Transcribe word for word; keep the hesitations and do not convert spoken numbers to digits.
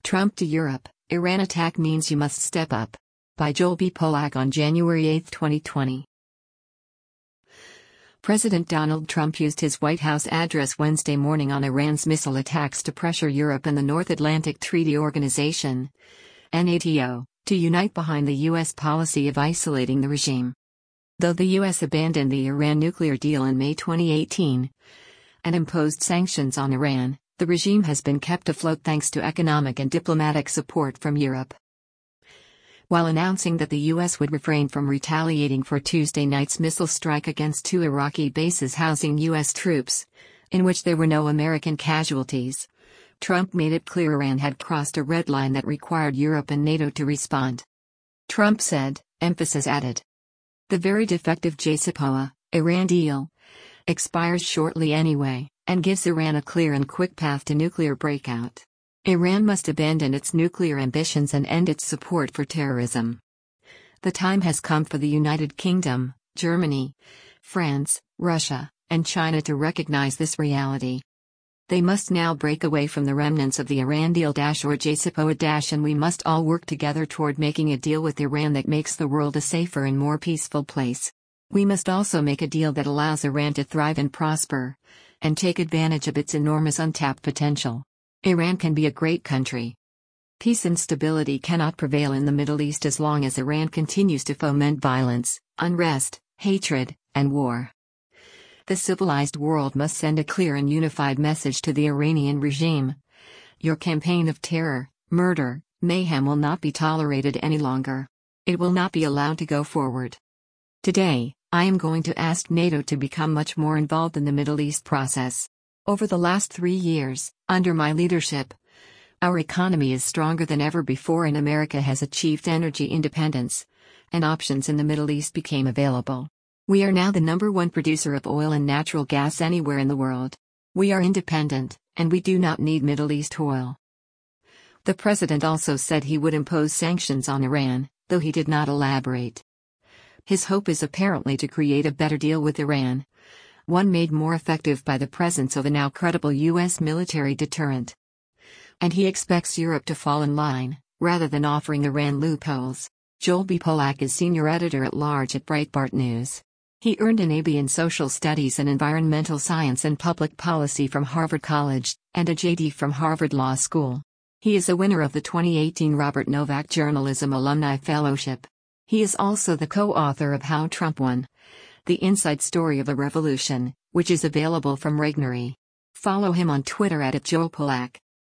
Trump to Europe, Iran attack means you must step up. By Joel B. Polak on January eighth, twenty twenty. President Donald Trump used his White House address Wednesday morning on Iran's missile attacks to pressure Europe and the North Atlantic Treaty Organization, NATO, to unite behind the U S policy of isolating the regime. Though the U S abandoned the Iran nuclear deal in May twenty eighteen and imposed sanctions on Iran, the regime has been kept afloat thanks to economic and diplomatic support from Europe. While announcing that the U S would refrain from retaliating for Tuesday night's missile strike against two Iraqi bases housing U S troops, in which there were no American casualties, Trump made it clear Iran had crossed a red line that required Europe and NATO to respond. Trump said, emphasis added. The very defective J C P O A, Iran deal, expires shortly anyway, and gives Iran a clear and quick path to nuclear breakout. Iran must abandon its nuclear ambitions and end its support for terrorism. The time has come for the United Kingdom, Germany, France, Russia, and China to recognize this reality. They must now break away from the remnants of the Iran deal or J C P O A and we must all work together toward making a deal with Iran that makes the world a safer and more peaceful place. We must also make a deal that allows Iran to thrive and prosper, and take advantage of its enormous untapped potential. Iran can be a great country. Peace and stability cannot prevail in the Middle East as long as Iran continues to foment violence, unrest, hatred, and war. The civilized world must send a clear and unified message to the Iranian regime. Your campaign of terror, murder, mayhem will not be tolerated any longer. It will not be allowed to go forward. Today, I am going to ask NATO to become much more involved in the Middle East process. Over the last three years, under my leadership, our economy is stronger than ever before and America has achieved energy independence, and options in the Middle East became available. We are now the number one producer of oil and natural gas anywhere in the world. We are independent, and we do not need Middle East oil. The president also said he would impose sanctions on Iran, though he did not elaborate. His hope is apparently to create a better deal with Iran, one made more effective by the presence of a now credible U S military deterrent. And he expects Europe to fall in line, rather than offering Iran loopholes. Joel B. Polak is senior editor-at-large at Breitbart News. He earned an A B in Social Studies and Environmental Science and Public Policy from Harvard College, and a J D from Harvard Law School. He is a winner of the twenty eighteen Robert Novak Journalism Alumni Fellowship. He is also the co-author of How Trump Won: The Inside Story of a Revolution, which is available from Regnery. Follow him on Twitter at Joel Polak.